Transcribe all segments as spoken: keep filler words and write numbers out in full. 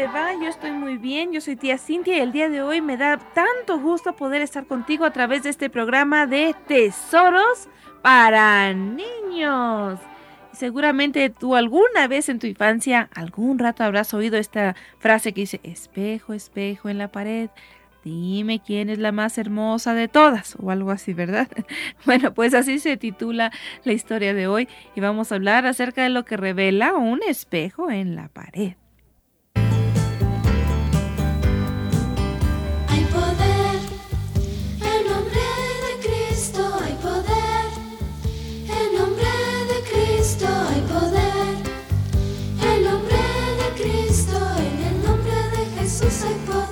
te va? Yo estoy muy bien, yo soy tía Cintia y el día de hoy me da tanto gusto poder estar contigo a través de este programa de Tesoros para Niños. Seguramente tú alguna vez en tu infancia, algún rato habrás oído esta frase que dice: espejo, espejo en la pared, dime quién es la más hermosa de todas, o algo así, ¿verdad? Bueno, pues así se titula la historia de hoy y vamos a hablar acerca de lo que revela un espejo en la pared. Hay poder, en nombre de Cristo hay poder, en nombre de Cristo hay poder, en nombre de Cristo, en el nombre de Jesús hay poder.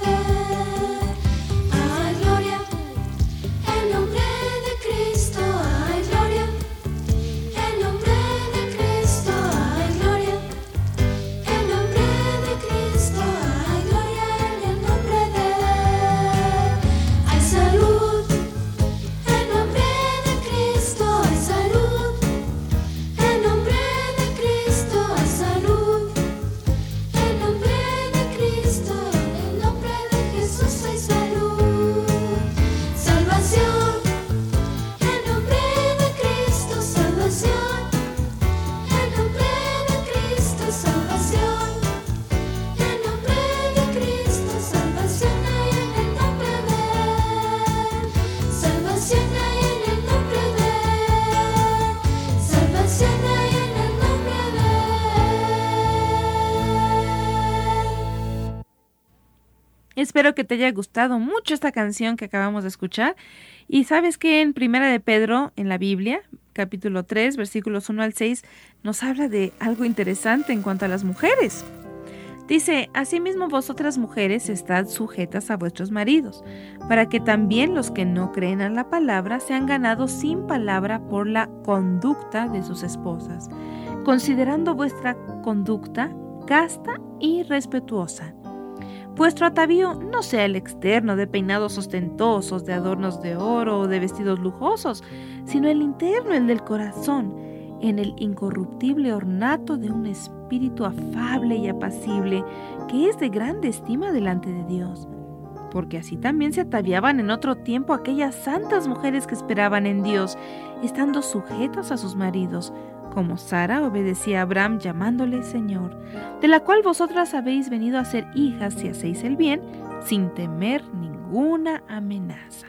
Hay gloria, en nombre de Cristo hay gloria, en nombre de Cristo hay gloria, en nombre de Cristo hay gloria, en el nombre de Él. Hay salud, en nombre de Cristo hay salud, en nombre de Cristo hay salud, en nombre de Cristo, en el nombre de Jesús hay salud. Salvación, en nombre de Cristo salvación, en nombre de Cristo salvación, en nombre de Cristo salvación hay en el nombre de Él. Salvación hay en el nombre de Él. Salvación hay en el nombre de Él. Espero que te haya gustado mucho esta canción que acabamos de escuchar. Y sabes que en Primera de Pedro, en la Biblia, capítulo tres, versículos uno al seis, nos habla de algo interesante en cuanto a las mujeres. Dice: asimismo vosotras mujeres estad sujetas a vuestros maridos, para que también los que no creen a la palabra sean ganados sin palabra por la conducta de sus esposas, considerando vuestra conducta casta y respetuosa. Vuestro atavío no sea el externo de peinados ostentosos, de adornos de oro o de vestidos lujosos, sino el interno, el del corazón, en el incorruptible ornato de un espíritu afable y apacible, que es de grande estima delante de Dios. Porque así también se ataviaban en otro tiempo aquellas santas mujeres que esperaban en Dios, estando sujetas a sus maridos, como Sara obedecía a Abraham llamándole Señor, de la cual vosotras habéis venido a ser hijas si hacéis el bien, sin temer ninguna amenaza.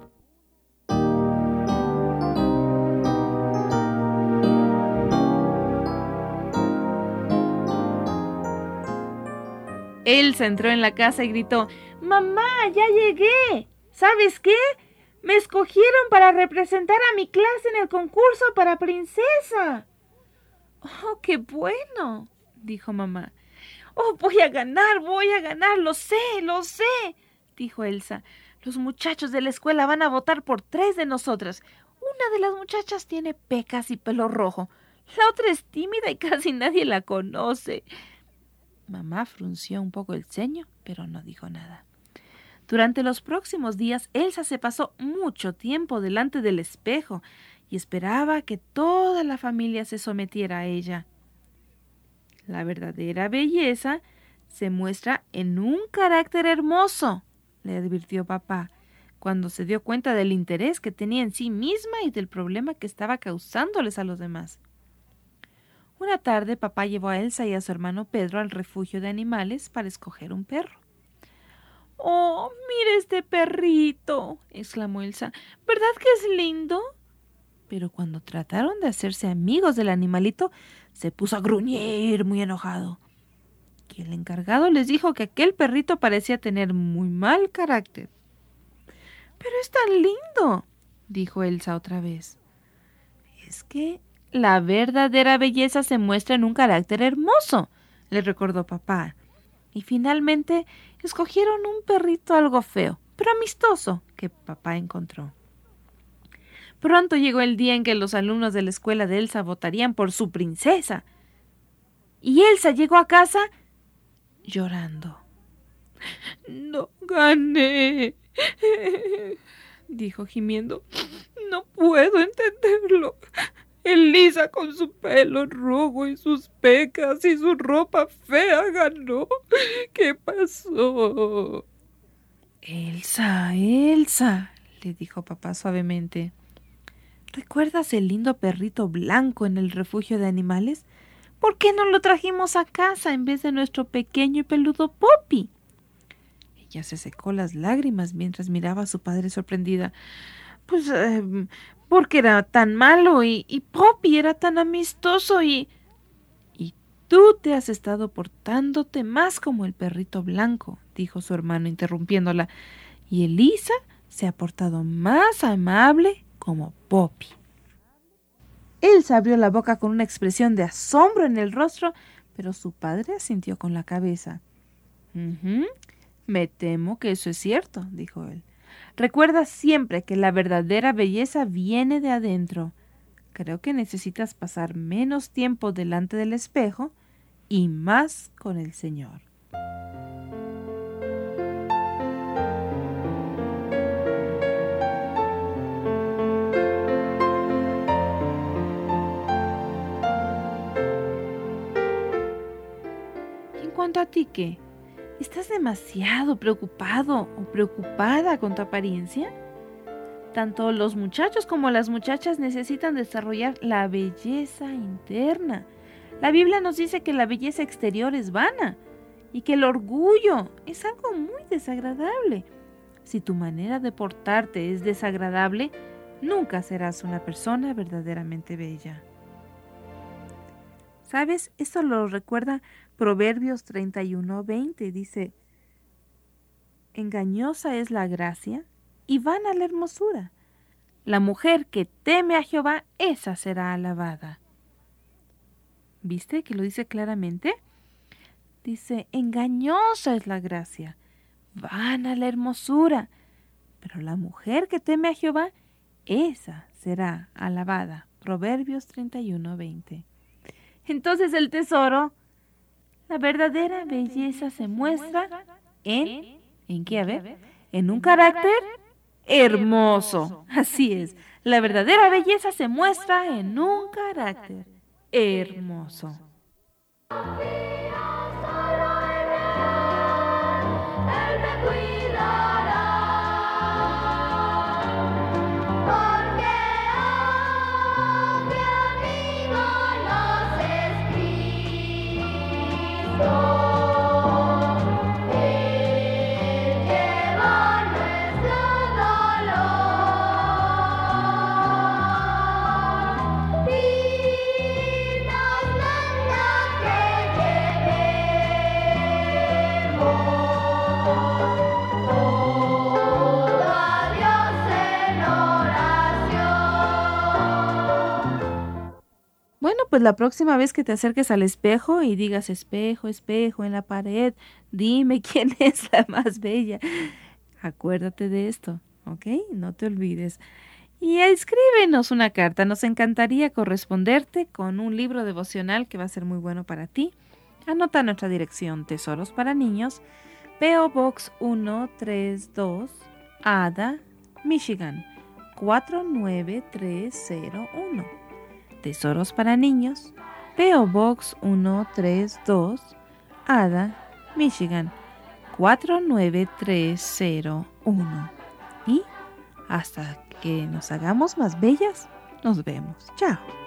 Elsa entró en la casa y gritó: ¡Mamá, ya llegué! ¿Sabes qué? Me escogieron para representar a mi clase en el concurso para princesa. ¡Oh, qué bueno!, dijo mamá. ¡Oh, voy a ganar, voy a ganar! ¡Lo sé, lo sé!, dijo Elsa. Los muchachos de la escuela van a votar por tres de nosotras. Una de las muchachas tiene pecas y pelo rojo. La otra es tímida y casi nadie la conoce. Mamá frunció un poco el ceño, pero no dijo nada. Durante los próximos días, Elsa se pasó mucho tiempo delante del espejo y esperaba que toda la familia se sometiera a ella. La verdadera belleza se muestra en un carácter hermoso, le advirtió papá, cuando se dio cuenta del interés que tenía en sí misma y del problema que estaba causándoles a los demás. Una tarde, papá llevó a Elsa y a su hermano Pedro al refugio de animales para escoger un perro. ¡Oh, mira este perrito!, exclamó Elsa. ¿Verdad que es lindo? Pero cuando trataron de hacerse amigos del animalito, se puso a gruñir muy enojado. Y el encargado les dijo que aquel perrito parecía tener muy mal carácter. «Pero es tan lindo», dijo Elsa otra vez. «Es que la verdadera belleza se muestra en un carácter hermoso», le recordó papá. Y finalmente escogieron un perrito algo feo, pero amistoso, que papá encontró. Pronto llegó el día en que los alumnos de la escuela de Elsa votarían por su princesa. Y Elsa llegó a casa llorando. «No gané», dijo gimiendo. «No puedo entenderlo. Elisa con su pelo rojo y sus pecas y su ropa fea ganó. ¿Qué pasó? Elsa, Elsa, le dijo papá suavemente. ¿Recuerdas el lindo perrito blanco en el refugio de animales? ¿Por qué no lo trajimos a casa en vez de nuestro pequeño y peludo Poppy? Ella se secó las lágrimas mientras miraba a su padre sorprendida. Pues eh, porque era tan malo y, y Poppy era tan amistoso y... Y tú te has estado portándote más como el perrito blanco, dijo su hermano interrumpiéndola. Y Elisa se ha portado más amable como Poppy. Elsa abrió la boca con una expresión de asombro en el rostro, pero su padre asintió con la cabeza. Uh-huh. Me temo que eso es cierto, dijo él. Recuerda siempre que la verdadera belleza viene de adentro. Creo que necesitas pasar menos tiempo delante del espejo y más con el Señor. ¿Y en cuanto a ti qué? ¿Estás demasiado preocupado o preocupada con tu apariencia? Tanto los muchachos como las muchachas necesitan desarrollar la belleza interna. La Biblia nos dice que la belleza exterior es vana y que el orgullo es algo muy desagradable. Si tu manera de portarte es desagradable, nunca serás una persona verdaderamente bella. ¿Sabes? Esto lo recuerda Proverbios treinta y uno veinte. Dice, engañosa es la gracia y vana la hermosura. La mujer que teme a Jehová, esa será alabada. ¿Viste que lo dice claramente? Dice, engañosa es la gracia, vana la hermosura. Pero la mujer que teme a Jehová, esa será alabada. Proverbios treinta y uno veinte. Entonces el tesoro, la verdadera belleza se muestra en, ¿en qué? A ver, en un carácter hermoso. Así es, la verdadera belleza se muestra en un carácter hermoso. Pues la próxima vez que te acerques al espejo y digas espejo, espejo en la pared, dime quién es la más bella. Acuérdate de esto, ¿ok? No te olvides. Y escríbenos una carta. Nos encantaría corresponderte con un libro devocional que va a ser muy bueno para ti. Anota nuestra dirección: Tesoros para Niños, P O Box uno tres dos, Ada, Michigan, cuatro nueve tres cero uno. Tesoros para Niños, P O Box uno tres dos, Ada, Michigan, cuatro nueve tres cero uno. Y hasta que nos hagamos más bellas, nos vemos. Chao.